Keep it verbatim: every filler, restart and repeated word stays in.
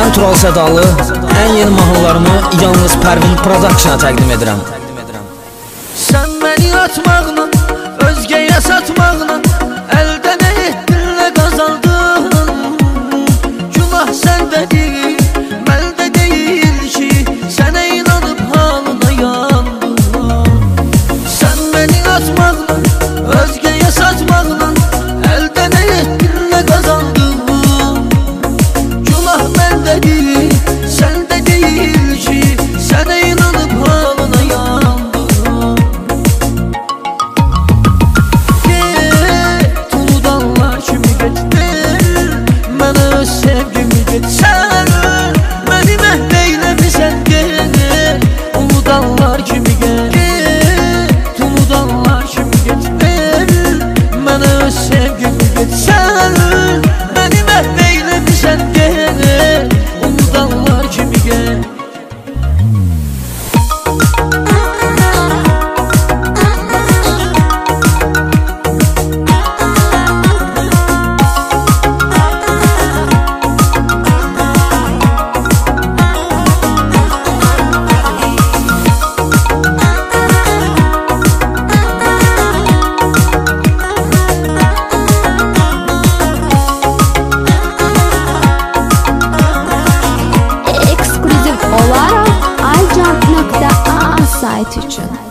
natural sədalı, ən yeni mahnılarımı yalnız Pərvin Production'a təqdim edirəm. Sən məni atmaqla, özgəyə satmaqla, əldə nə etdin, nə qazandın? Günah səndə deyil, məndə deyil ki, sənə inanıb halına yandım. Sən məni atmaqla, özgəyə satmaqla, əldə nə etdin, nə qazandın? Günah məndə deyil, səndə deyil ki, sənə inanıb halına yandım. Sən məni məhv eyləmisən, gel unudanlar kimi gel, unudanlar kimi get, mənə öz sevgimi get. Sən məni məhv eyləmisən, gel unudanlar kimi gel. Ekskluziv olarak iJump nokta A sayt için.